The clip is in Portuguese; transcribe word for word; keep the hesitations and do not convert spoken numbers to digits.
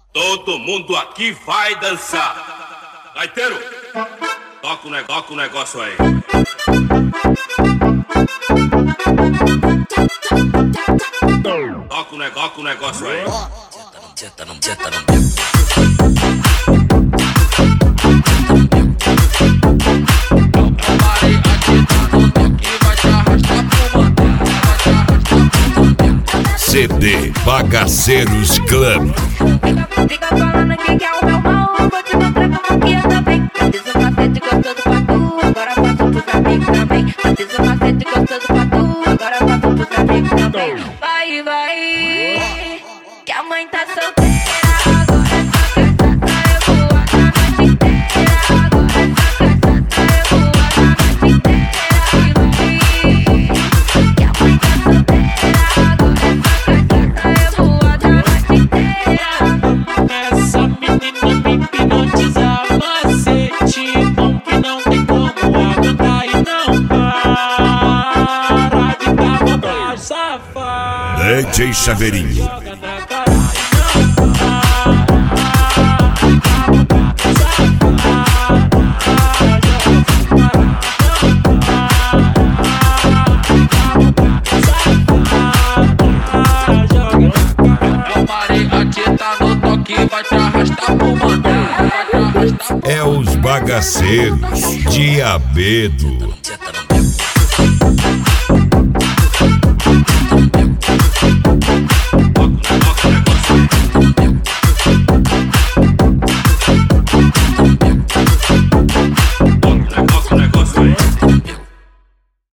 Todo mundo aqui vai dançar. Gaiteiro, toca o negócio, toca o negócio aí. Toca o negócio, toca o negócio aí. Senta no, senta no, senta no. C D Bagaceiros Club. Fica falando que quer o meu mal, vou te mostrar como que eu também. Fiz um macete gostoso pra tu, agora faço pros amigos também. Fiz um macete gostoso pra tu, agora faço pros amigos também. Vai, vai, que a mãe tá solteira. D J Chaveirinho. É os bagaceiros Diabedo.